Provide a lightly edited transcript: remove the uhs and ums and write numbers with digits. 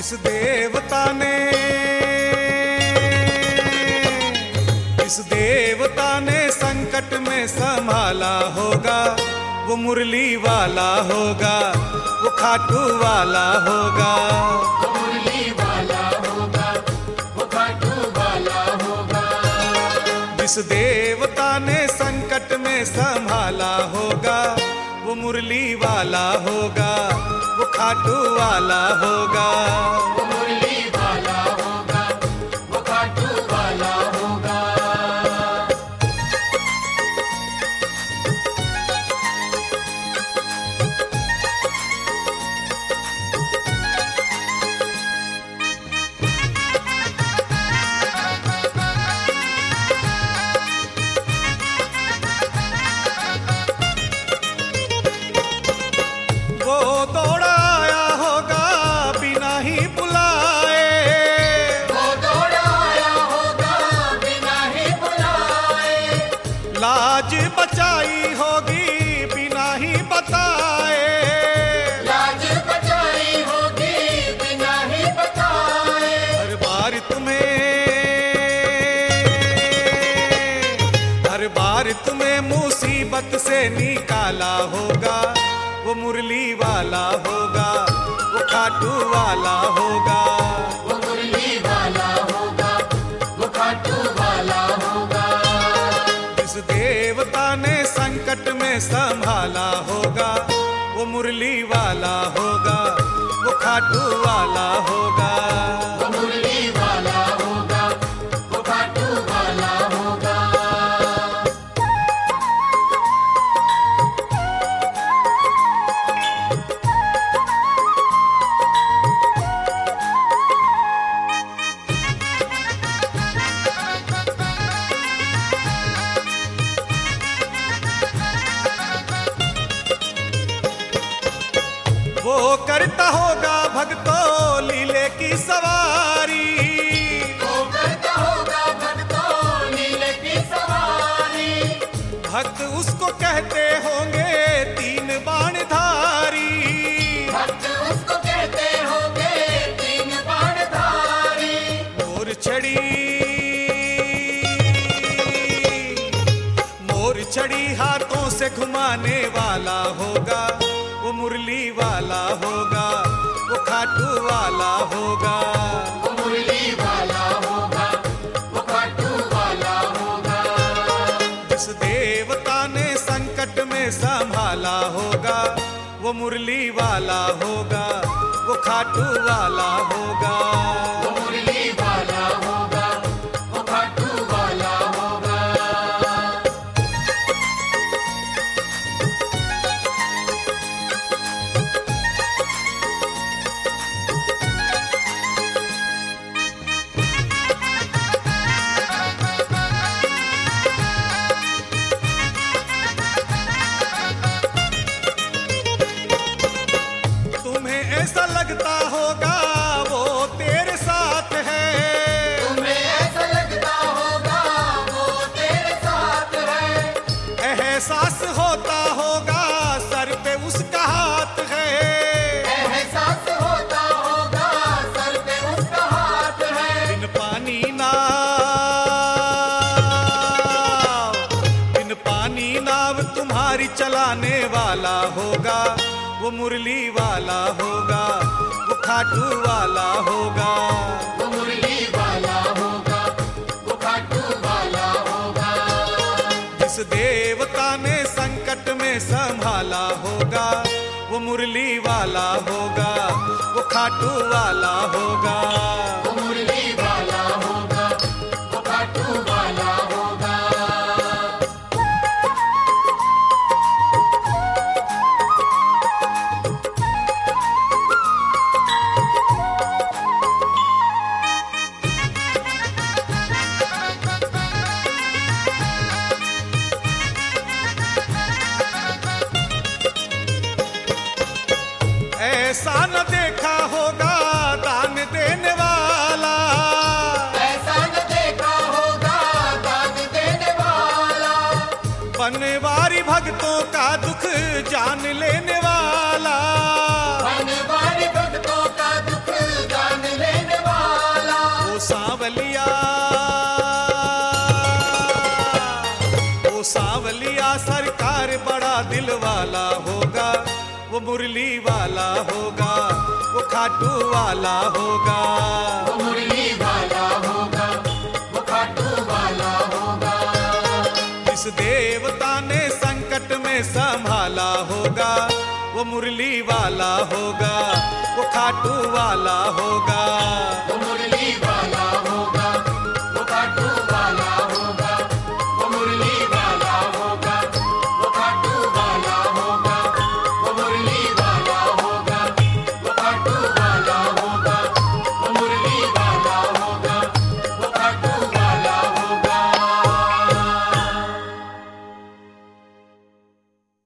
जिस देवता ने संकट में संभाला होगा वो मुरली वाला होगा, वो खाटू वाला होगा। वो मुरली वाला होगा, वो खाटू वाला होगा। जिस देवता ने संकट में संभाला होगा वो मुरली वाला होगा, वो खाटू वाला होगा। वो मुरली वाला होगा, वो खाटू वाला होगा। वो दौड़ा आया होगा बिना ही बुलाए, वो दौड़ा आया होगा बिना ही बुलाए। लाज बचाई होगी बिना ही बताए। लाज बचाई होगी बिना ही बताए। हर बार तुम्हें मुसीबत से निकाला होगा वो मुरली वाला होगा, वो खाटू वाला होगा। वो मुरली वाला होगा, वो खाटू वाला होगा। जिस देवता ने संकट में संभाला होगा वो मुरली वाला होगा, वो खाटू वाला होगा। वो मुरली वाला होगा, वो खाटू वाला होगा। वो करता होगा भक्तों लीले की सवारी, वो करता होगा भक्तों लीले की सवारी। भक्त उसको कहते होंगे तीन बाणधारी। भक्त उसको कहते होंगे तीन बाणधारी। मोर छड़ी हाथों से घुमाने वाला होगा वो मुरली वाला होगा, वो खाटू वाला होगा। वो मुरली वाला होगा, वो खाटू वाला होगा। जिस देवता ने संकट में संभाला होगा वो मुरली वाला होगा, वो खाटू वाला होगा। वो मुरली वाला होगा, वो खाटू वाला होगा। तुम्हें ऐसा लगता होगा वो तेरे साथ है, तुम्हें ऐसा लगता होगा वो तेरे साथ है। एहसास होता होगा सर पे उसका हाथ है। एहसास होता होगा सर पे उसका हाथ है। बिन पानी नाव तुम्हारी चलाने वाला होगा वो मुरली वाला होगा, वो खाटू वाला होगा। वो मुरली वाला होगा, वो खाटू वाला होगा। जिस देवता ने संकट में संभाला होगा वो मुरली वाला होगा, वो खाटू वाला होगा। वो मुरली वाला होगा, वो खाटू वाला होगा। ऐसा न देखा होगा दान देने वाला, ऐसा न देखा होगा दान देने वाला। बनवारी भक्तों का दुख जान लेने वाला। बनवारी भक्तों का दुख जान मुरली वाला होगा, वो खाटू वाला होगा। वो मुरली वाला होगा, वो खाटू वाला होगा। जिस देवता ने संकट में संभाला होगा, वो मुरली वाला होगा, वो खाटू वाला होगा।